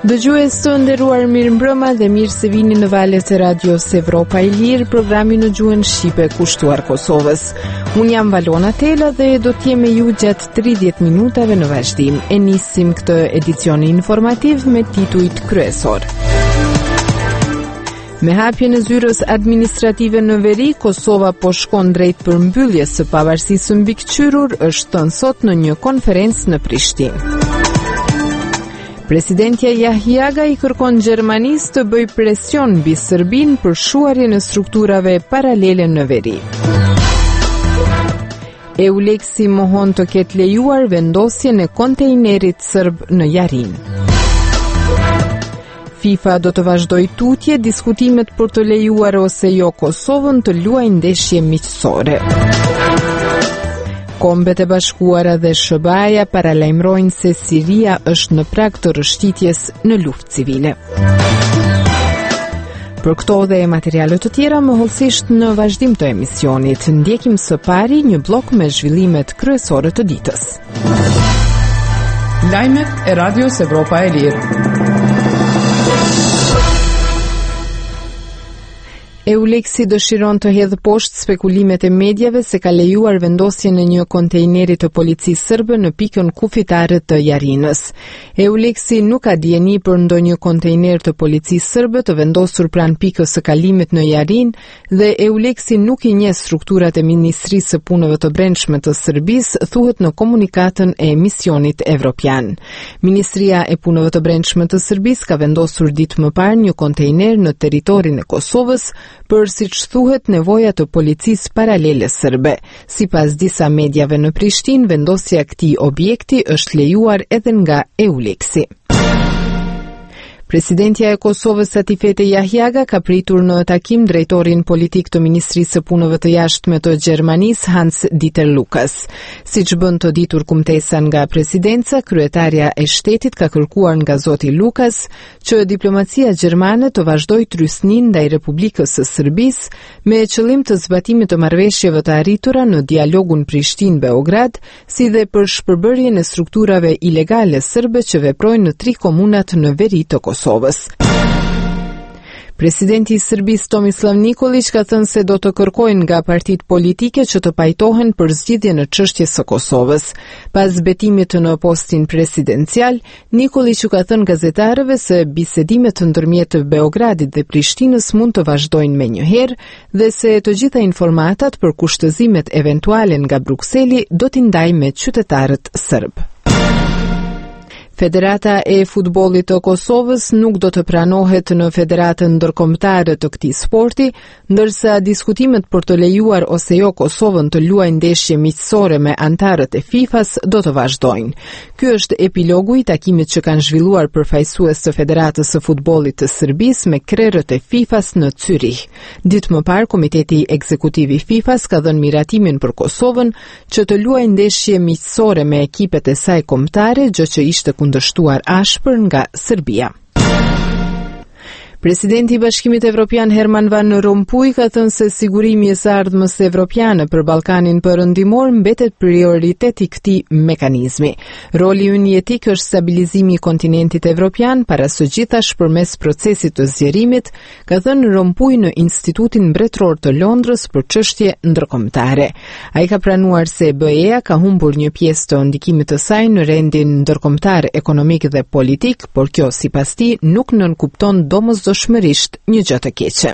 Dëgjues të nderuar, mirëmbrëma dhe mirë se vini në valët e radios Evropa e Lirë, programi në gjuhën shqipe kushtuar Kosovës. Unë jam Valona Tela dhe do t'jem me ju gjatë 30 minutave në vazhdim. E nisim këtë edicion informativ me titujt kryesor. Me hapjen e zyrës administrative në veri, Kosova po shkon drejt përmbylljes së pavarësisë mbikëqyrur, është thënë sot në një konferencë në Prishtinë. Presidentja Yahiaga i kërkon Gjermanisë të bëjë presion mbi Serbinë për shuarjen e strukturave paralele në veri. EULEX-i mohon të ketë lejuar vendosjen e kontejnerit serb në Jarin. FIFA do të vazhdojë tutje diskutimet për të lejuar ose jo Kosovën të luajë ndeshje miqësore. Kombet e Bashkuara dhe SBA-ja paralajmërojnë se Siria është në prag të rështitjes në luftë civile. Për këto dhe materiale të tjera më hollësisht në vazhdim të emisionit, ndjekim së pari një blok me zhvillimet kryesore të ditës. Lajmet e Radios Evropa e Lirë. EULEX-i dëshiron të hedhë poshtë spekulimet e mediave se ka lejuar vendosjen e një kontejneri të policisë serbe në pikën kufitare të Jarinës. EULEX-i nuk ka dieni për ndonjë kontejner të policisë serbe të vendosur pranë pikës së kalimit në Jarin dhe EULEX-i nuk i njeh strukturat e Ministrisë së Punëve të Brendshme të Serbisë, thuhet në komunikatën e misionit evropian. Ministria e Punëve të Brendshme të Serbisë ka vendosur ditë më parë një kontejner në territorin e Kosovës për, siç thuhet, nevoja të policisë paralele serbe. Sipas disa mediave në Prishtinë, vendosja e këtij objekti është lejuar edhe nga EULEX-i. Presidentja e Kosovës Satifete Yahiaga ka pritur në takim drejtorin politik të Ministrisë së Punëve të Jashtme të Gjermanisë, Hans-Dieter Lukas. Siç bën të ditur kumtesa nga presidenca, kryetaria e shtetit ka kërkuar nga zoti Lukas që diplomacia gjermane të vazhdojë trysninë ndaj Republikës së Serbisë me qëllim të zbatimit të marrëveshjeve të arritura në dialogun Prishtinë-Beograd, si dhe për shpërbërjen e strukturave ilegale serbe që veprojnë në 3 komunat në veri të Kosovës. Presidenti i Serbisë Tomislav Nikolić ka thënë se do të kërkojnë nga partitë politike që të pajtohen për zgjidhjen e çështjes së Kosovës. Pas betimit në postin presidencial, Nikolić u ka thënë gazetarëve se bisedimet ndërmjet Beogradit dhe Prishtinës mund të vazhdojnë menjëherë dhe se të gjitha informatat për kushtëzimet eventuale nga Brukseli do t'i ndajë me qytetarët serb. Federata e futbollit të Kosovës nuk do të pranohet në Federatën Ndërkombëtare të këtij sporti, ndërsa diskutimet për të lejuar ose jo Kosovën të luajë ndeshje miqësore me antarët e FIFA-s do të vazhdojnë. Ky është epilogu i takimit që kanë zhvilluar përfaqësues të Federatës së Futbollit të Serbisë me krerët e FIFA-s në Zyrich. Ditë më parë, Komiteti Ekzekutiv i FIFA-s ka dhënë miratimin për Kosovën që të luajë ndeshje miqësore me ekipet e saj kombëtare, gjë që ishte kundërshtuar ashpër nga Serbia. Presidenti i Bashkimit Evropian Herman Van Rompuy ka thënë se sigurimi i së ardhmës evropiane për Ballkanin Perëndimor mbetet prioritet i këtij mekanizmi. Roli ynë jetik është stabilizimi i kontinentit evropian para së gjithash përmes procesit të zgjerimit, ka thënë Rompuy në Institutin Mbretëror të Londrës për çështje ndërkombëtare. Ai ka pranuar se BE-ja ka humbur një pjesë të ndikimit të saj në rendin ndërkombëtar ekonomik dhe politik, por kjo sipas tij nuk nënkupton domosdoshmërisht një gjë të keqe.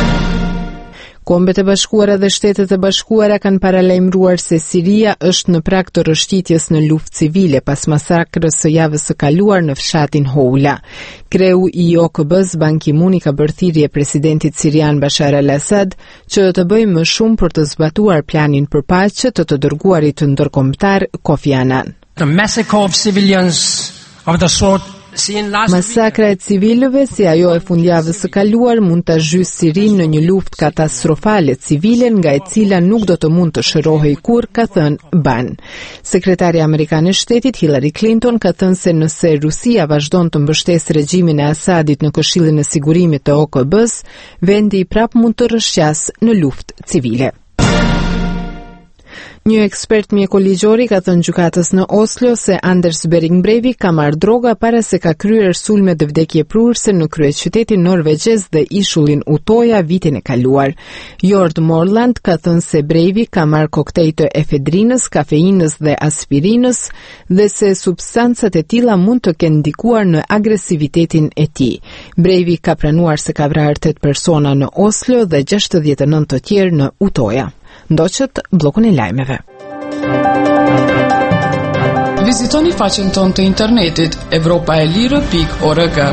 Kombet e Bashkuara dhe Shtetet e Bashkuara kanë paralajmëruar se Siria është në prag të rështitjes në luftë civile pas masakrës së javës së kaluar në fshatin Houla. Kreu i OKB-s Ban Ki-moon i ka bërë thirrje presidentit sirian Bashar al-Assad që të bëjë më shumë për të zbatuar planin për paqe të dërguarit ndërkombëtar Kofi Annan. The massacre of civilians of the sort Masakra e civilëve si ajo e fundjavës së kaluar mund ta zhyjë Sirinë në një luftë katastrofale civile nga e cila nuk do të mund të shërohej kurrë, ka thënë Ban. Sekretari amerikan e shtetit Hillary Clinton ka thënë se nëse Rusia vazhdon të mbështesë regjimin e Asadit në Këshillin e Sigurimit të OKB-s, vendi prap mund të rrëshqasë në luftë civile. Një ekspert mjekoligjori ka thënë gjykatës në Oslo se Anders Behring Breivik ka marrë droga para se ka kryer sulme të vdekje prurëse në kryeqytetin norvegjez dhe ishullin Utoya vitin e kaluar. Jord Morland ka thënë se Breivik ka marrë koktej të efedrinës, kafeinës dhe aspirinës dhe se substancat e tilla mund të kenë ndikuar në agresivitetin e tij. Breivik ka pranuar se ka vrarë 8 persona në Oslo dhe 69 të tjerë në Utoya. Ndoqët bllokun e lajmeve. Vizitoni faqen tonë të internetit europaelire.org.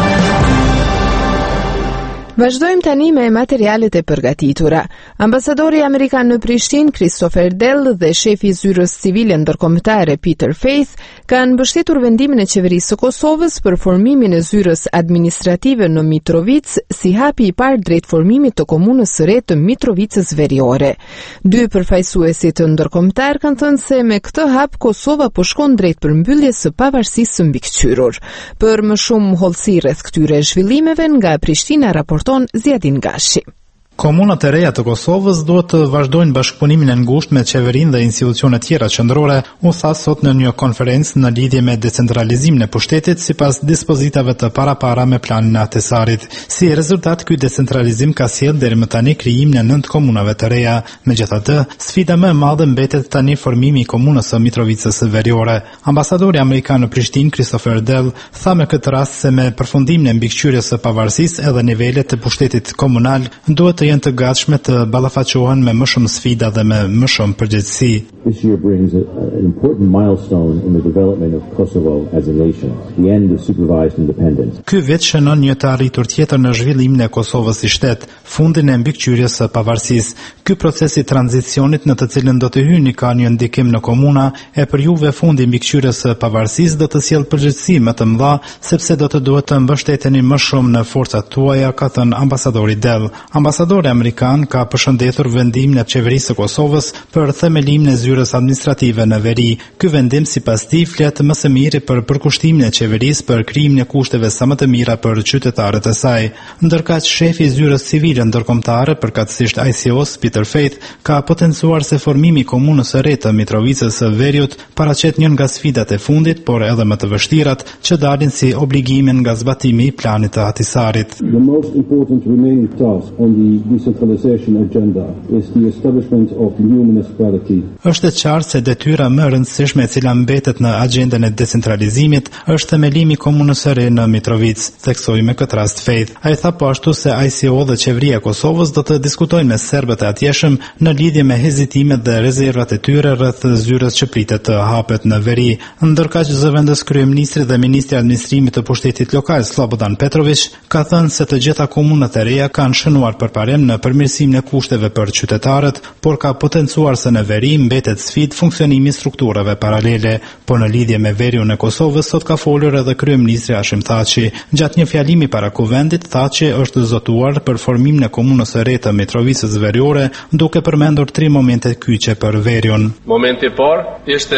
Vazhdojmë tani me materialet e përgatitura. Ambasadori amerikan në Prishtinë, Christopher Dell, dhe shefi i zyrës civile ndërkombëtare Peter Faith kanë mbështetur vendimin e qeverisë së Kosovës për formimin e zyrës administrative në Mitrovic si hapi i parë drejt formimit të komunës së re të Mitrovicës Veriore. Dy përfaqësuesi të ndërkombëtar kanë thënë se me këtë hap Kosova po shkon drejt përmbylljes së pavarësisë së mbikëqyrur. Për më shumë hollësi rreth këtyre zhvillimeve nga Prishtina raporton Ziadin Gashi. Komunat e reja të Kosovës duhet të vazhdojnë bashkëpunimin e ngushtë me qeverinë dhe institucionet tjera qendrore, u tha sot në një konferencë në lidhje me decentralizimin e pushtetit sipas dispozitave të parapara me planin e Ahtisarit. Si rezultat, ky decentralizim ka sjellë deri më tani krijimin e 9 komunave të reja. Megjithatë, sfida më e madhe mbetet tani formimi i komunës së Mitrovicës Veriore. Ambasadori amerikan në Prishtinë, Christopher Dell, tha me këtë rast se me përfundimin e mbikëqyrjes së pavarësisë edhe nivelet të pushtetit komunal duhet të jenë të gatshme të ballafaqohen me më shumë sfida dhe me më shumë përgjegjësi. This year brings an important milestone in the development of Kosovo as a nation, the end of supervised independence. Ky vit shënon një të arritur tjetër në zhvillimin e Kosovës si shtet, fundin e mbikëqyrjes së pavarësisë. Ky proces i tranzicionit në të cilën do të hyni ka një ndikim në komuna, e për juve fundi i mbikëqyrjes së pavarësisë do të sjellë përgjegjësi më të mëdha, sepse do të duhet të mbështeteni më shumë në forcat tuaja, ka thënë ambasadori Dell. Ambasadori amerikan ka përshëndetur vendimin e qeverisë së Kosovës për themelimin e zyrës administrative në veri. Ky vendim sipas tij flet më së miri për përkushtimin e qeverisë për krijimin e kushteve sa më të mira për qytetarët e saj. Ndërkaq shefi i zyrës civile ndërkombëtare, përkatësisht ICO-s, Peter Faith, ka potencuar se formimi i komunës së re të Mitrovicës së Veriut paraqet një nga sfidat e fundit, por edhe më të vështirat, që dalin si obligime nga zbatimi i planit të Ahtisarit. The most important remaining task on the decentralization agenda is the establishment of new municipalities. Është e qartë se detyra më e rëndësishme e cila mbetet në agjendën e decentralizimit është themelimi i komunës së re në Mitrovic, theksoi me këtë rast Faith. Ai tha po ashtu se ICO dhe qeveria e Kosovës do të diskutojnë me serbët e atjeshëm në lidhje me hezitimet dhe rezervat e tyre rreth zyrës që pritet të hapet në veri. Ndërkaq zëvendës kryeministri dhe ministri i administrimit të pushtetit lokal Slobodan Petrović ka thënë se të gjitha komunat e reja kanë shënuar përparem në përmirësimin e kushteve për qytetarët, por ka potencuar se në veri mbetet sfidë funksionimi i strukturave paralele. Po në lidhje me veriun e Kosovës sot ka folur edhe kryeministri Hashim Thaçi. Gjatë një fjalimi para kuvendit, Thaçi është zotuar për formimin e komunës së re të Mitrovicës Veriore, duke përmendur 3 momente kyçe për veriun. Momenti i parë ishte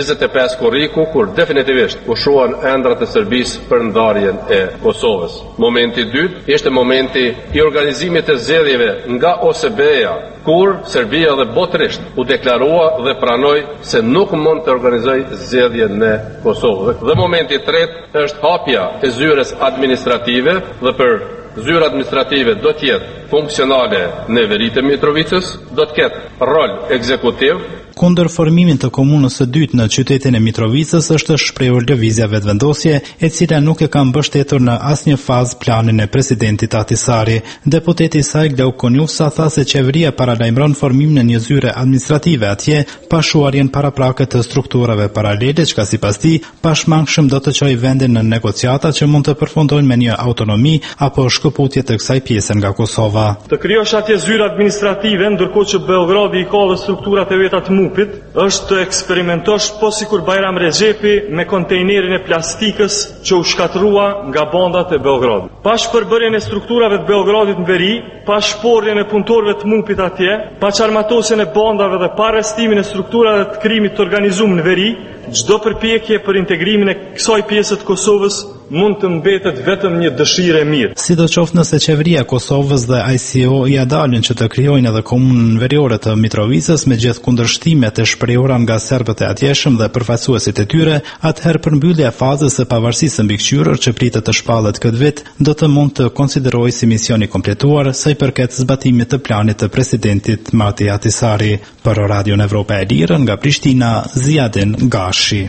25 korriku, kur definitivisht ushuan ëndrat e Serbisë për ndarjen e Kosovës. Momenti i dytë ishte momenti i organizimit të zgjedhjeve nga OSBE-ja, kur Serbia dhe botërisht u deklarua dhe pranoi se nuk mund të organizojë zgjedhje në Kosovë. Dhe momenti i tretë është hapja e zyrës administrative, dhe për zyrë administrative do të jetë funksionale në veritë e Mitrovicës, do të ketë rol ekzekutiv. Kundër formimin të komunës së dytë në qytetin e Mitrovicës është shprehur lëvizja vetvendosje, e cila nuk e ka mbështetur në asnjë fazë planin e presidentit Ahtisari. Deputeti i saj Glauk Konjufsa tha se qeveria paralajmëron formimin e një zyre administrative atje, pa shuarjen paraprake të strukturave paralele, çka sipas tij pashmangshëm do të çojë vendin në negociata që mund të përfundojnë me një autonomi apo shkëputje të kësaj pjese nga Kosova. Të krijosh atje zyre administrative, ndërkohë që Beogradi i ka dhe strukturat e veta të MUP-it, është të eksperimentosh po sikur Bajram Rexhepi me kontejnerin e plastikës që u shkatrua nga bandat e Beogradit. Pa shpërbërjen e strukturave të Beogradit në veri, pa shporjen e punëtorëve të MUP-it atje, pa çarmatosjen e bandave dhe pa arrestimin e strukturave të krimit të organizuar në veri, çdo përpjekje për integrimin e kësaj pjese të Kosovës mund të mbetet vetëm një dëshirë e mirë. Sidoqoftë nëse qeveria e Kosovës dhe ICO ja dalin që të krijojnë edhe komunën veriore të Mitrovicës me gjithë kundërshtimet e shprehura nga serbët e atjeshëm dhe përfaqësuesit e tyre, atëherë përmbyllja e fazës së pavarësisë mbikëqyrër që pritet të shpallet këtë vit do të mund të konsiderohej si mision i kompletuar sa i përket zbatimit të planit të presidentit Mati Ahtisaari. Për Radion Evropa e Lirë nga Prishtina, Ziadin Gashi.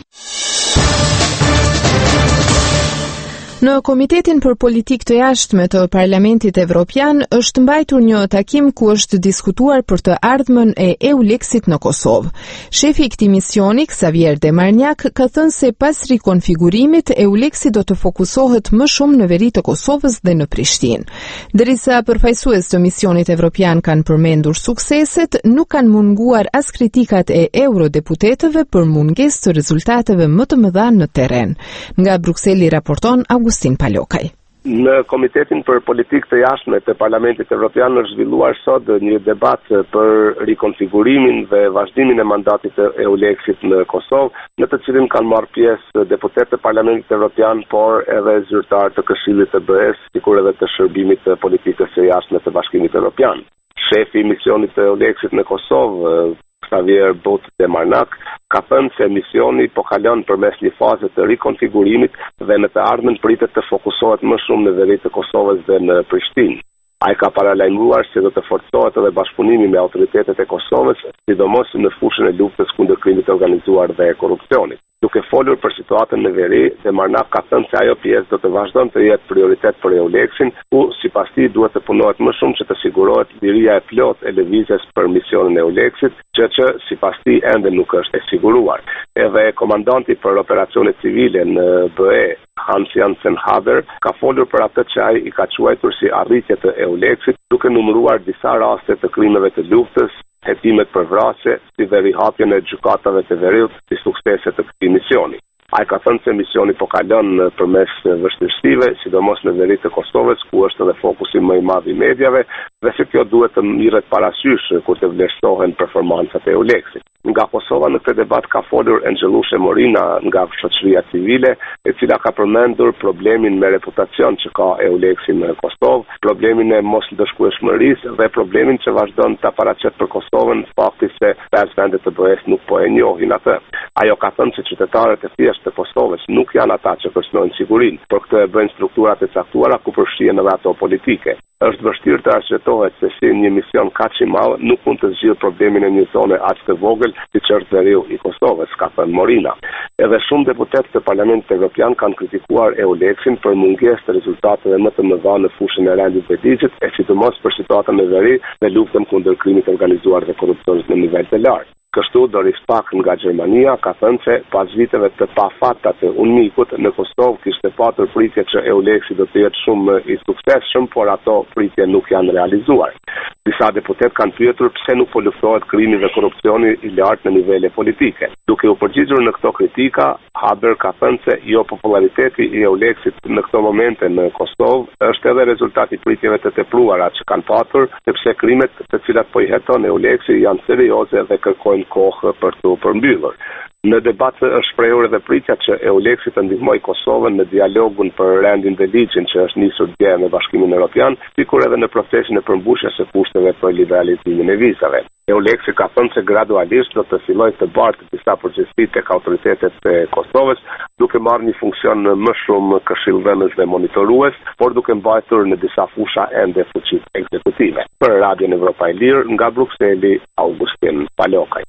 Në Komitetin për Politikë të Jashtme të Parlamentit Evropian është mbajtur një takim ku është diskutuar për të ardhmen e EULEX-it në Kosovë. Shefi i këtij misioni, Xavier Demarniak, ka thënë se pas rikonfigurimit EULEX-i do të fokusohet më shumë në veri të Kosovës dhe në Prishtinë. Derisa përfaqësues të misionit evropian kanë përmendur sukseset, nuk kanë munguar as kritikat e eurodeputetëve për mungesë të rezultateve më të mëdha në terren. Nga Brukseli raporton Agustin Palokaj. Në Komitetin për Politikë të Jashtme të Parlamentit Evropian është zhvilluar sot një debat për rikonfigurimin dhe vazhdimin e mandatit të EULEX-it në Kosovë, në të cilin kanë marrë pjesë deputetë të Parlamentit Evropian, por edhe zyrtarë të Këshillit të BE-s, sikur edhe të shërbimit të politikës së jashtme të Bashkimit Evropian. Shefi i misionit të EULEX-it në Kosovë, Xavier Demarniak, ka thënë se misioni po kalon përmes një faze të rikonfigurimit dhe në të ardhmen pritet të fokusohet më shumë në veri të Kosovës dhe në Prishtinë. Ai ka paralajmëruar se do të forcohet edhe bashkëpunimi me autoritetet e Kosovës, sidomos në fushën e luftës kundër krimit të organizuar dhe korrupsionit. Duke folur për situatën në veri, Demarniak ka thënë se ajo pjesë do të vazhdon të jetë prioritet për EULEX-in, ku sipas tij duhet të punohet më shumë që të sigurohet liria e plotë e lëvizjes për misionin e EULEX-it, që sipas tij ende nuk është e siguruar. Edhe komandanti për operacionet civile në BE, Hans Jansen Haber, ka folur për atë që ai i ka quajtur si arritje të EULEX-it, duke numëruar disa raste të krimeve të luftës, hetimet për vrasje, si dhe rihapjen e gjykatave të veriut si suksese të këtij misioni. Ai ka thënë se misioni po kalon përmes vështirësive, sidomos në veri të Kosovës, ku është edhe fokusi më i madh i mediave, dhe se kjo duhet të mirret parasysh kur të vlerësohen performancat e EULEX-it. Nga Kosova në këtë debat ka folur Angelushe Morina nga shoqëria civile, e cila ka përmendur problemin me reputacion që ka EULEX-i në Kosovë, problemin e mosndëshkueshmërisë dhe problemin që vazhdon ta paraqet për Kosovën fakti se 5 vende të BE-s nuk po e njohin atë. Ajo ka thënë se qytetarët e thjeshtë të Kosovës nuk janë ata që kërcënojnë sigurinë, por këtë e bëjnë strukturat e caktuara ku përfshihen edhe ato politike. Është vështirë të arsyetohet se si një mision kaq i madh nuk mund të zgjidhë problemin e një zone aq të vogël siç është veriu i Kosovës, ka thënë Morina. Edhe shumë deputetë të Parlamentit Evropian kanë kritikuar EULEX-in për mungesë të rezultateve më të mëdha në fushën e rendit të ligjit, e sidomos për situatën e veri dhe luftën kundër krimit të organizuar dhe korrupsionit në nivel të lartë. Kështu Doris Pack nga Gjermania ka thënë se pas viteve të pafata të UNMIK-ut në Kosovë kishte patur pritje që EULEX-i do të jetë shumë i suksesshëm, por ato pritje nuk janë realizuar. Disa deputet kanë pyetur pse nuk po luftohet krimi dhe korrupsioni i lartë në nivele politike. Duke u përgjigjur në këto kritika, Haber ka thënë se jo populariteti i EULEX-it në këto momente në Kosovë është edhe rezultati i pritjeve të tepruara që kanë patur, sepse krimet të cilat po i heton EULEX-i janë serioze dhe kërkojnë kohë për të përmbyllur. Në debat është shprehur edhe pritja që EULEX-i të ndihmojë Kosovën në dialogun për rendin dhe ligjin që është nisur dje me Bashkimin Evropian, sikur edhe në procesin e përmbushjes së kushteve për liberalizimin e vizave. EULEX-i ka thënë se gradualisht do të fillojë të bartë disa përgjegjësi tek autoritetet e Kosovës, duke marrë një funksion më shumë këshillëdhënës dhe monitorues, por duke mbajtur në disa fusha ende fuqitë ekzekutive. Për Radion Evropa e Lirë nga Brukseli, Augustin Palokaj.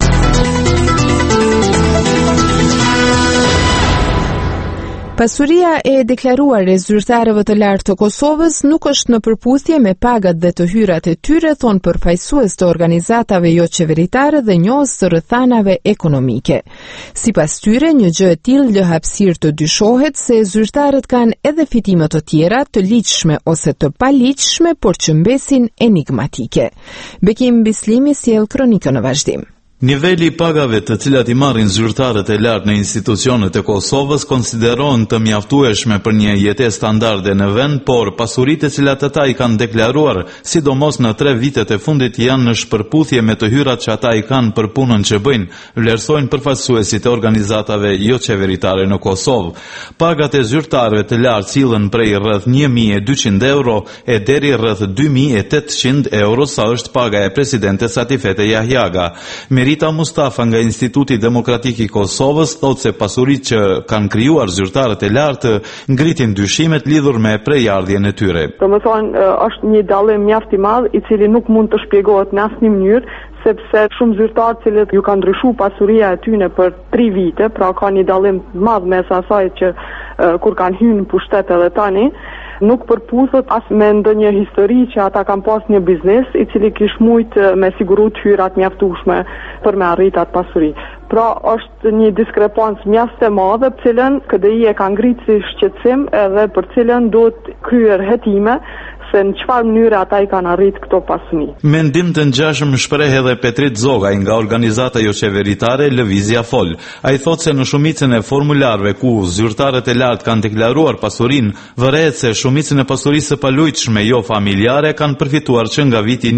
Pasuria e deklaruar e zyrtarëve të lartë të Kosovës nuk është në përputhje me pagat dhe të hyrat e tyre, thonë përfaqësues të organizatave jo qeveritare dhe njohës të rrethanave ekonomike. Sipas tyre, një gjë e tillë lë hapësirë të dyshohet se zyrtarët kanë edhe fitime të tjera, të ligjshme ose të paligjshme, por që mbesin enigmatike. Bekim Bislimi sjell kronikën në vazhdim. Niveli i pagave të cilat i marrin zyrtarët e lartë në institucionet e Kosovës konsiderohen të mjaftueshme për një jetesë standarde në vend, por pasuritë të cilat ata i kanë deklaruar, sidomos në 3 vitet e fundit, janë në shpërputhje me të hyrat që ata i kanë për punën që bëjnë, vlerësojnë përfaqësuesit e organizatave jo qeveritare në Kosovë. Pagat e zyrtarëve të lartë sillen prej rreth 1.200 euro e deri rreth 2.800 euro, sa është paga e presidentes Atifete Jahjaga. Rita Mustafa nga Instituti Demokratik i Kosovës thotë se pasuritë që kanë krijuar zyrtarët e lartë ngritin dyshimet lidhur me prejardhjen e tyre. Domethënë është një dallim mjaft i madh i cili nuk mund të shpjegohet në asnjë mënyrë, sepse shumë zyrtarë cilët ju kanë ndryshuar pasuria e tyre për 3 vite, pra ka një dallim të madh mes asaj që kur kanë hyrë në pushtet edhe tani, nuk përputhet as me ndonjë histori që ata kanë pas një biznes i cili kish mujt me siguru të hyrat mjaftueshme për me arrit atë pasuri. Pra është një diskrepancë mjaft e madhe, për cilën KDI e ka ngritur si shqetësim edhe për cilën duhet kryer hetime se në çfarë mënyre ata i kanë arrit këto pasuni. Mendim të ngjashëm shpreh edhe Petrit Zogaj nga organizata jo qeveritare Lëvizja Fol. Ai thotë se në shumicën e formularëve ku zyrtarët e lartë kanë deklaruar pasurinë, vërehet se shumicën e pasurisë së palujtshme jo familjare kanë përfituar që nga viti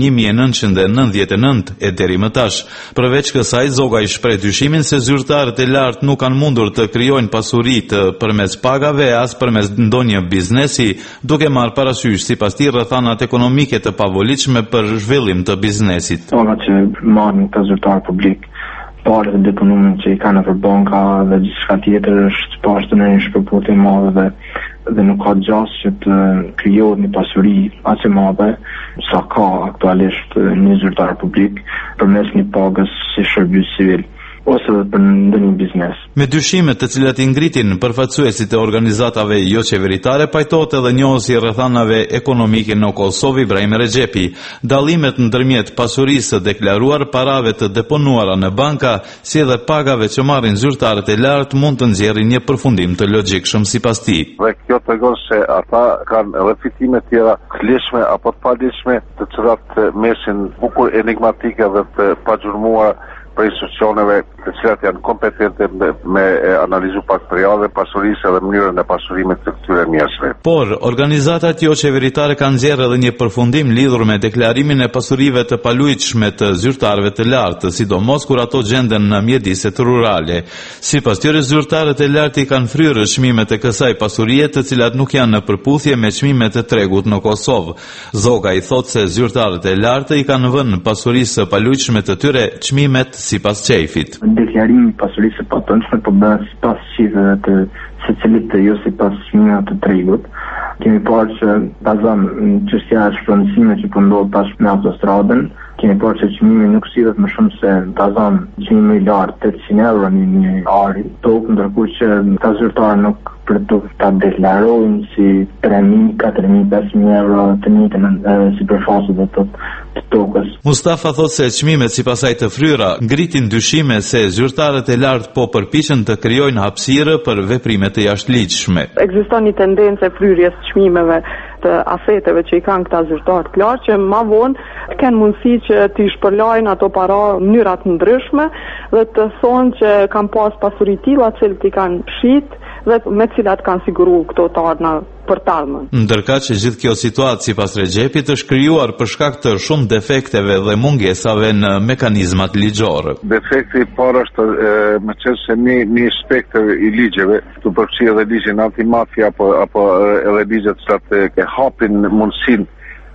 1999 e deri më tash. Përveç kësaj, Zogaj shpreh dyshimin se zyrtarët e lartë nuk kanë mundur të krijojnë pasuri përmes pagave as përmes ndonjë biznesi, duke marrë parasysh sipas rrethanat ekonomike të pavolitshme për zhvillim të biznesit. Pagat që marrin të zyrtar publik, parët e deponuar që i kanë për banka dhe gjithçka tjetër është pas në një shpërputhje madhe dhe nuk ka gjasë që të krijohet një pasuri aq e madhe sa ka aktualisht një zyrtar publik përmes një pagës si shërbim civil ose për ndonjë biznes. Me dyshimet të cilat i ngritin përfaqësuesit e organizatave jo qeveritare, pajtohet edhe njohësi i rrethanave ekonomike në Kosovë Ibrahim Rexhepi. Dallimet ndërmjet pasurisë së deklaruar, parave të deponuara në banka, si edhe pagave që marrin zyrtarët e lartë mund të nxjerrin një përfundim të logjikshëm sipas tij. Dhe kjo tregon se ata kanë edhe fitime tjera të lishme apo të palishme, të cilat mesin bukur enigmatike dhe të pagjurmuara për institucioneve të cilat janë kompetente me analizu materiale, pasurisë dhe mënyrën e pasurimit të këtyre njerëzve. Por, organizatat jo qeveritare kanë nxjerrë edhe një përfundim lidhur me deklarimin e pasurive të palujtshme të zyrtarëve të lartë, sidomos kur ato gjenden në mjediset rurale. Sipas tyre, zyrtarët e lartë i kanë fryrë çmimet e kësaj pasurie, të cilat nuk janë në përputhje me çmimet e tregut në Kosovë. Zoga i thotë se zyrtarët e lartë i kanë vënë pasurisë së palujtshme të tyre çmimet sipas çejfit. Deklarimi i pasurisë së patentshme po bëhet sipas shifrave të secilit të jo sipas çmimeve të tregut. Kemi parë që bazon çështja e shpërndësimit që po ndodh tash me autostradën, kemi parë që çmimi nuk sillet më shumë se bazon çmimi i lartë 800 euro në një ari, ndërkohë që ta zyrtarë nuk për të ta deklarojnë si 3.000, 4.000, 5.000 euro të njëjtën sipërfaqe të tokës. Mustafa thotë se çmimet sipas asaj të fryra ngritin dyshime se zyrtarët e lartë po përpiqen të krijojnë hapësirë për veprime të jashtëligjshme. Ekziston një tendencë e fryrjes të çmimeve të afeteve që i kanë këta zyrtarë të lartë që më vonë të kenë mundësi që të shpërlajnë ato para në mënyra të ndryshme dhe të thonë që kanë pas pasuri të tilla që i kanë fshit dhe me cilat kanë siguru këto të ardhna për të ardhmen. Ndërka që gjithë kjo situatë sipas Rexhepit është krijuar për shkak të shumë defekteve dhe mungesave në mekanizmat ligjor. Defekti i parë është me qenë se një spektër i ligjeve, të përfshirë edhe ligjin antimafia apo edhe ligjet që e hapin mundësinë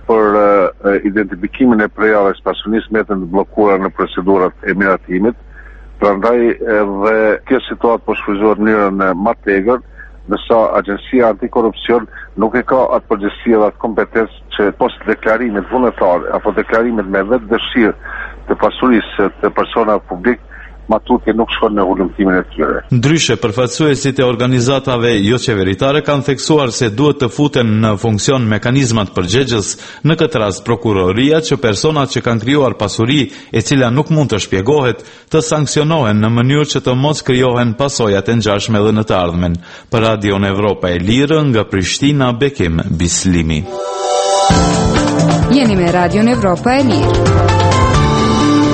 për identifikimin e prejave pasurisë metën të bllokuara në procedurat e miratimit. Prandaj edhe kjo situatë po shfryzohet në mënyrën më të egër, ndërsa Agjencia Antikorrupsion nuk e ka atë përgjegjësi dhe atë kompetencë që post deklarimit vullnetar apo deklarimit me vetë dëshirë të pasurisë të personave publik, matutje nuk shkon në hulumtimin e tyre. Ndryshe, përfaqësuesit e organizatave jo qeveritare kanë theksuar se duhet të futen në funksion mekanizmat përgjegjës, në këtë rast prokuroria, që personat që kanë krijuar pasuri e cila nuk mund të shpjegohet, të sanksionohen në mënyrë që të mos krijohen pasojat e ngjashme edhe në të ardhmen. Për Radion Evropa e Lirë, nga Prishtina, Bekim Bislimi. Jeni me Radion Evropa e Lirë.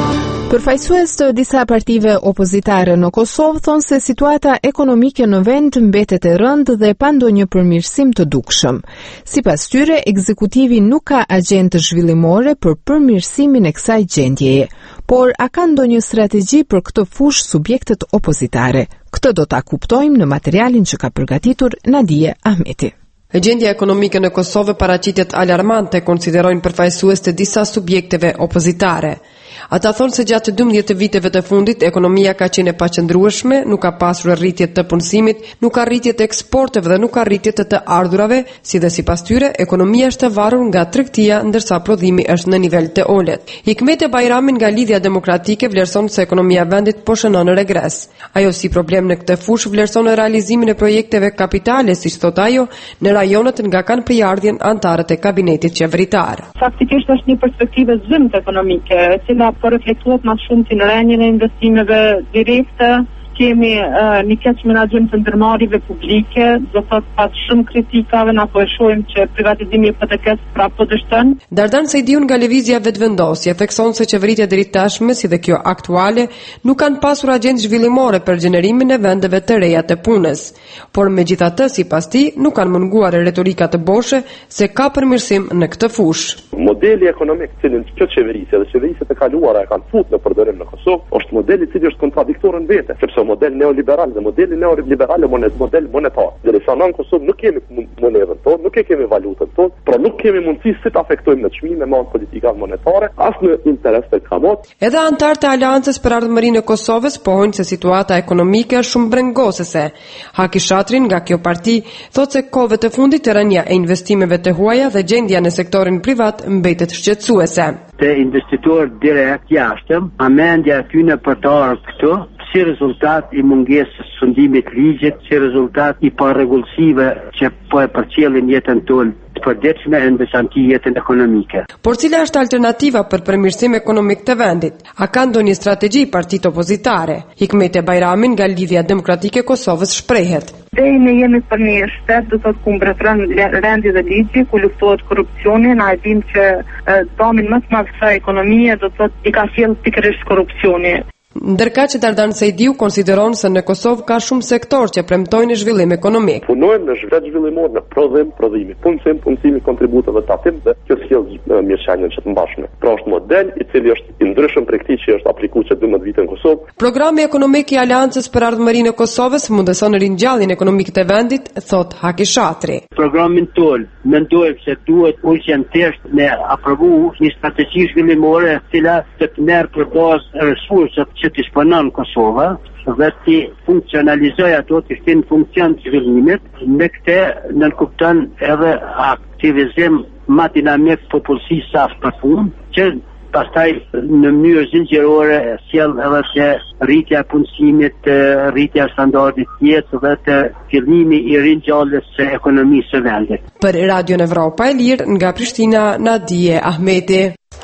Përfaqësues të disa partive opozitare në Kosovë thonë se situata ekonomike në vend mbetet e rëndë dhe pa ndonjë përmirësim të dukshëm. Sipas tyre, ekzekutivi nuk ka agjendë zhvillimore për përmirësimin e kësaj gjendjeje, por a ka ndonjë strategji për këtë fushë subjektet opozitare? Këtë do ta kuptojmë në materialin që ka përgatitur Nadije Ahmeti. Gjendja ekonomike në Kosovë paraqitet alarmante, konsiderojnë përfaqësues të disa subjekteve opozitare. Ata thonë se gjatë 12 viteve të fundit, ekonomia ka qenë e paqëndrueshme, nuk ka pasur rritje të punësimit, nuk ka rritje të eksporteve dhe nuk ka rritje të ardhurave, si dhe sipas tyre, ekonomia është e varur nga tregtia, ndërsa prodhimi është në nivel të ulët. Hikmete Bajrami nga Lidhja Demokratike vlerëson se ekonomia e vendit po shënon në regres. Ajo si problem në këtë fushë vlerëson realizimin e projekteve kapitale, siç thot ajo, në rajonet nga kanë prijardhjen antarët e kabinetit qeveritar. Faktikisht është një perspektivë zymtë ekonomike, e cila po reflektohet më shumë si në rendjen e investimeve direkte. Kemi një keq menaxhim të ndërmarrjeve publike, do thotë pas shumë kritikave na po e shohim që privatizimi i hipotekës prapë dështon. Dardan Sejdiun nga Lëvizja Vetvendosje thekson se qeveria deri tashme, si dhe kjo aktuale, nuk kanë pasur agjendë zhvillimore për gjenerimin e vendeve të reja të punës. Por megjithatë, sipas tij, nuk kanë munguar retorika të boshe se ka përmirësim në këtë fushë. Modeli ekonomik i cili kjo qeverisje dhe qeveriset e kaluara e kanë futur në përdorim në Kosovë, është modeli i cili është kontradiktor në vete, sepse model neoliberal dhe modeli neoliberal e model monetar. Derisa në Kosovë nuk kemi monedën tonë, nuk kemi valutën tonë, pra nuk kemi mundësi si ta afektojmë në çmime me politika monetare, as në interes të kamot. Edhe antarët e Aleancës për Ardhmërinë e Kosovës pohojnë se situata ekonomike është shumë brengosese. Haki Shatrin nga kjo parti thotë se kohëve të fundit rënia e investimeve të huaja dhe gjendja në sektorin privat mbetet shqetësuese. Të investitor direkt jashtëm, amendja e tyre për të ardhur këtu si rezultat i mungesës së fundimit ligjit, si rezultat i parregullsive që po e përcjellin jetën tonë të përditshme e në veçanti jetën ekonomike. Por cila është alternativa për përmirësim ekonomik të vendit? A ka ndonjë strategji partitë opozitare? Hikmete Bajrami nga Lidhja Demokratike e Kosovës shprehet. Ne jemi për një shtet, do thotë ku mbretëron rendi dhe ligji, ku luftohet korrupsioni, na e dim që domin më të madh kësaj ekonomie do thotë i ka sjell pikërisht korrupsioni. Ndërka që Dardan Sejdiu konsideron se në Kosovë ka shumë sektor që premtojnë zhvillim ekonomik. Punojmë në zhvillimor, në prodhimi, punësimi, kontributeve tatim dhe kjo sjell mirëqenien që të mbashme. Pra është model i cili është i ndryshëm prej këtij që është aplikuar që 12 vite në Kosovë. Programi ekonomik i Aleancës për Ardhmërinë e Kosovës mundëson ringjalljen ekonomike të vendit, thot Haki Shatri. Programin tonë mendojmë se duhet urgjentisht me aprovu një strategji zhvillimore e cila të merr për bazë resursat që të shpanon Kosova dhe të funksionalizoj ato të shtin funksion të zhvillimit, me këte nënkupton edhe aktivizim ma dinamik popullsi saf për punë, që pastaj në mënyrë zinxhirore sjell edhe që rritja e punësimit, rritja e standardit të jetës dhe të fillimi i ringjalljes së ekonomisë së vendit. Për Radio Evropa e Lirë nga Prishtina, Nadije Ahmeti.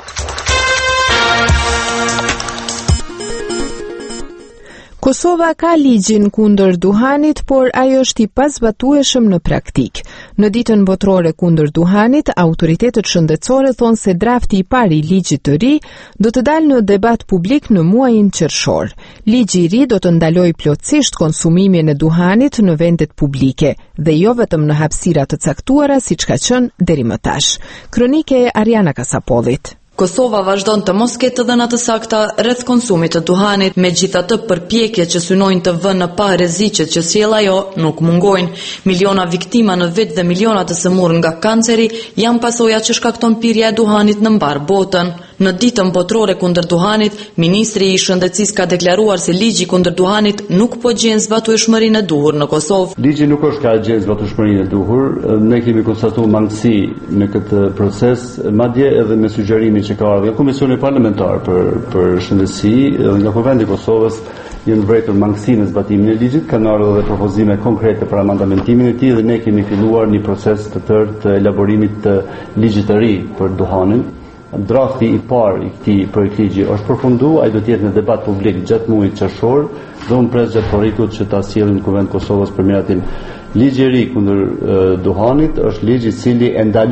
Kosova ka ligjin kundër duhanit, por ajo është i pazbatueshëm në praktik. Në ditën botërore kundër duhanit, autoritetet shëndetësore thonë se drafti i parë i ligjit të ri do të dalë në debat publik në muajin qershor. Ligji i ri do të ndalojë plotësisht konsumimin e duhanit në vendet publike dhe jo vetëm në hapësira të caktuara siç ka qenë deri më tash. Kronike e Ariana Kasapollit. Kosova vazhdon të mos ketë dhëna të sakta rreth konsumit të duhanit, megjithatë përpjekjet që synojnë të vënë në pa rreziqet që sjell ajo nuk mungojnë. Miliona viktima në vit dhe miliona të sëmurë nga kanceri janë pasoja që shkakton pirja e duhanit në mbar botën. Në ditën botërore kundër duhanit, Ministri i Shëndetësisë ka deklaruar se ligji kundër duhanit nuk po gjen zbatueshmërinë e duhur në Kosovë. Ligji nuk është ka gjen zbatueshmërinë e duhur. Ne kemi konstatuar mangësi në këtë proces, madje edhe me sugjerimin që ka ardhur nga Komisioni Parlamentar për Shëndetësi dhe nga Kuvendi i Kosovës janë vërejtur mangësinë në zbatimin e ligjit, kanë ardhur edhe propozime konkrete për amandamentimin e tij dhe ne kemi filluar një proces të tërë të elaborimit të ligjit të ri për duhanin. Drafti i parë i këtij projekti është përfunduar, ai do të jetë në debat publik gjatë muajit qershor dhe unë pres gjatë porritut që ta sjellin në Kuvend Kosovës për miratim. Ligji i ri kundër duhanit është ligj i cili e ndalon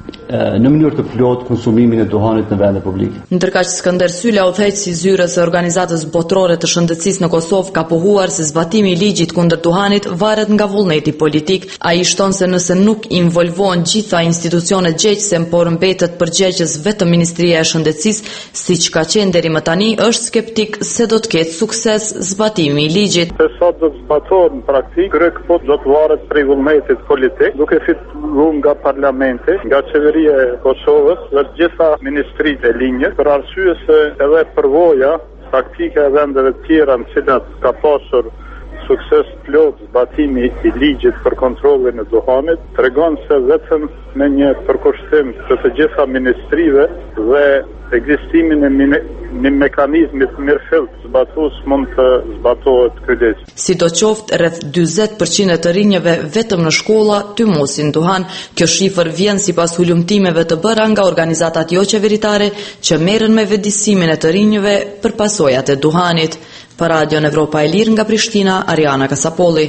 në mënyrë të plotë konsumimin e duhanit në vende publike. Ndërkaq Skënder Sylla, udhëheqësi i zyrës së Organizatës Botërore të Shëndetësisë në Kosovë, ka pohuar se zbatimi i ligjit kundër duhanit varet nga vullneti politik. Ai shton se nëse nuk involvohen gjitha institucionet gjegjëse, por mbetet përgjegjës vetëm Ministria e Shëndetësisë, siç ka qenë deri më tani, është skeptik se do të ketë sukses zbatimi i ligjit. Se sa do të zbatohet në praktikë, krejt këto do të varet prej vullnetit politik, duke fituar nga parlamenti, nga qeveria e Kosovës dhe gjitha ministritë e linjës, për arsye se edhe përvoja taktike e vendeve të tjera në cilat ka pasur sukses plot zbatimi i ligjit për kontrollin e duhanit, tregon se vetëm me një përkushtim të gjitha ministrive dhe ekzistimin e një mekanizmit mirëfillt zbatues mund të zbatohet ky ligj. Sidoqoftë, rreth 40% të rinjve vetëm në shkolla tymosin duhan. Kjo shifër vjen sipas hulumtimeve të bëra nga organizatat jo qeveritare që merren me vetëdijsimin e të rinjve për pasojat e duhanit. Për Radion Evropa e Lirë nga Prishtina, Ariana Kasapolli.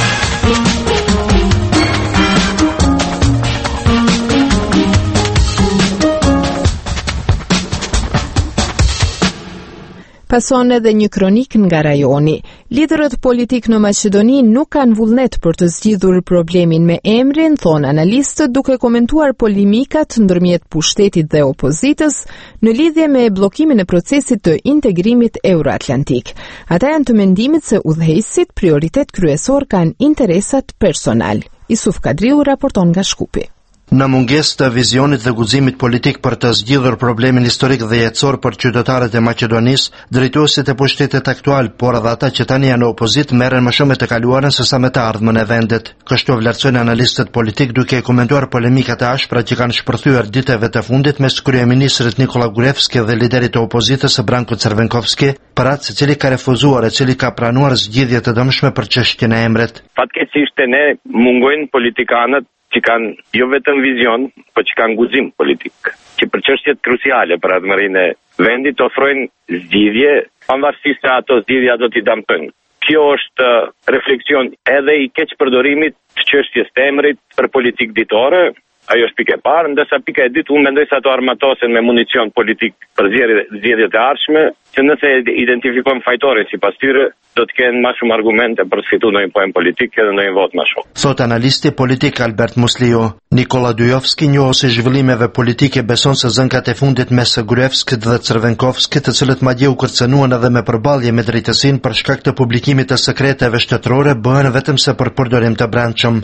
Pason edhe një kronik nga rajoni. Liderët politik në Maqedoni nuk kanë vullnet për të zgjidhur problemin me emrin, thonë analistët, duke komentuar polemikat ndërmjet pushtetit dhe opozitës në lidhje me bllokimin e procesit të integrimit euroatlantik. Ata janë të mendimit se udhëheqësit prioritet kryesor kanë interesat personal. Isuf Kadriu raporton nga Shkupi. Në mungesë të vizionit dhe guximit politik për të zgjidhur problemin historik dhe jetësor për qytetarët e Maqedonisë, drejtuesit e pushtetit aktual, por edhe ata që tani janë në opozitë, merren më shumë me të kaluarën sesa me të ardhmen e vendit. Kështu vlerësojnë analistët politik duke komentuar polemikat e ashpra që kanë shpërthyer ditëve të fundit mes kryeministrit Nikola Gruevski dhe liderit të opozitës Branko Crvenkovski, për atë se cili ka refuzuar e cili ka pranuar zgjidhje të dëmshme për çështjen e emrit. Fatkeqësisht ne mungojnë politikanët që kanë jo vetëm vizion, por që kanë guxim politik, që për çështjet kruciale për ardhmërinë e vendit ofrojnë zgjidhje, pavarësisht se ato zgjidhja do t'i dëmtojnë. Kjo është refleksion edhe i keq përdorimit të çështjes të emrit për politikë ditore. Ajo është pika e parë, ndërsa pika e dytë unë mendoj se ato armatosen me municion politik për zgjedhjet e ardhshme, që nëse identifikojmë fajtorin sipas tyre, do të kenë më shumë argumente për të fituar ndonjë poen politik edhe ndonjë vot më shumë. Thot analisti politik Albert Musliu. Nikola Dujovski, njohësi zhvillimeve politike, beson se zënkat e fundit mes Gruevskit dhe Crvenkovskit, të cilët madje u kërcënuan edhe me përballje me drejtësinë për shkak të publikimit të sekreteve shtetërore, bëhen vetëm se për përdorim të brendshëm.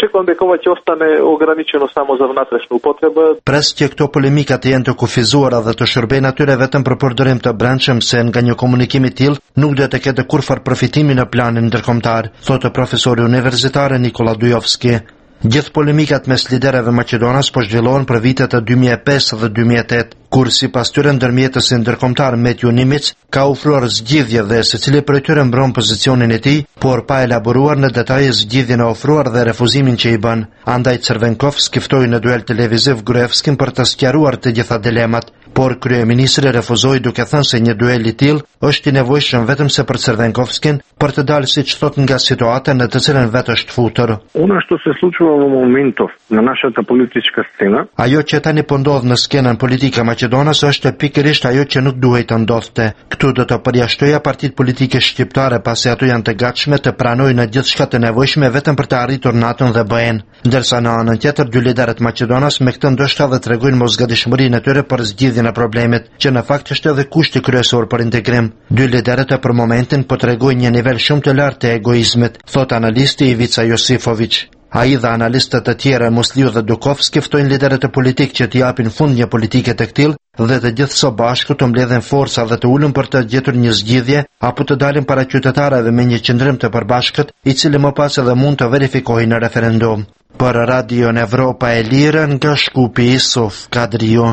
Pres që këto polemika të jenë të kufizuara dhe të shërbejnë atyre vetëm për përdorim të brendshëm, se nga një komunikim i tillë nuk do të ketë kurrë përfitimi në planin ndërkombëtar, thotë profesori universitar Nikola Dujovski. Gjithë polemikat mes liderëve maqedonas po zhvillohen për vitet e 2005 dhe 2008, kur sipas tyre ndërmjetësi ndërkombëtar Metju Nimic ka ofruar zgjidhje dhe secili prej tyre mbron pozicionin e tij, por pa elaboruar në detaje zgjidhjen e ofruar dhe refuzimin që i bën. Andaj Crvenkovski ftoi në duel televiziv Gruevskin për të sqaruar të gjitha dilemat, por kryeministri refuzoi duke thënë se një duel i tillë është i nevojshëm vetëm se për Crvenkovskin për të dalë siç thot nga situata në të cilën vetë është futur. Ajo që tani po ndodh në skenën politike maqedonas është pikërisht ajo që nuk duhej të ndodhte. Këtu do të përjashtoja partitë politike shqiptare, pasi ato janë të gatshme të pranojnë gjithçka të nevojshme vetëm për të arritur natën dhe bëhen. Ndërsa në anën tjetër dy liderët maqedonas me këtë ndoshta dhe tregojnë mosgatishmërinë e tyre për zgjidhjen e problemit, që në fakt është edhe kushti kryesor për integrim. Dy liderët për momentin po tregojnë një nivel shumë të lartë të egoizmit, thot analisti Ivica Josifović. Ai dhe analistët të tjerë Musliu dhe Dukovski ftojnë liderët e politik që t'i japin fund një politike të këtillë dhe të gjithë së bashku të mbledhen forca dhe të ulën për të gjetur një zgjidhje apo të dalin para qytetarëve me një qëndrim të përbashkët, i cili më pas edhe mund të verifikohej në referendum. Për Radion Evropa e Lirë nga Shkupi, Isuf Kadriu.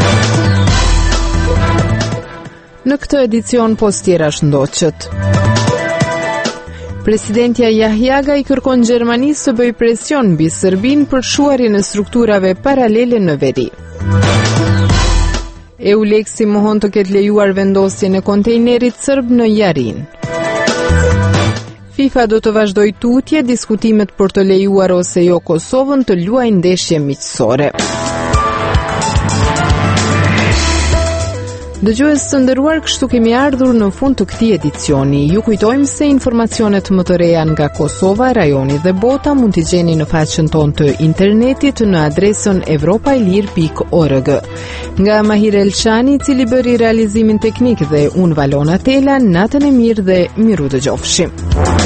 Në këtë edicion postira shëndoqët. Presidentja Jahjaga i kërkon Gjermanisë të bëj presion mbi Serbinë për shuarjen e strukturave paralele në veri. EULEX-i mohon të ketë lejuar vendosjen e kontejnerit serb në Jarin. FIFA do të vazhdojë tutje diskutimet për të lejuar ose jo Kosovën të luajë ndeshje miqësore. Dëgjues të nderuar, kështu kemi ardhur në fund të këtij edicioni. Ju kujtojmë se informacionet më të reja nga Kosova, rajoni dhe bota mund t'i gjeni në faqen tonë të internetit në adresën evropailir.org. Nga Mahir Elçani, i cili bëri realizimin teknik, dhe unë Valona Tela, natën e mirë dhe miru dëgjofshim.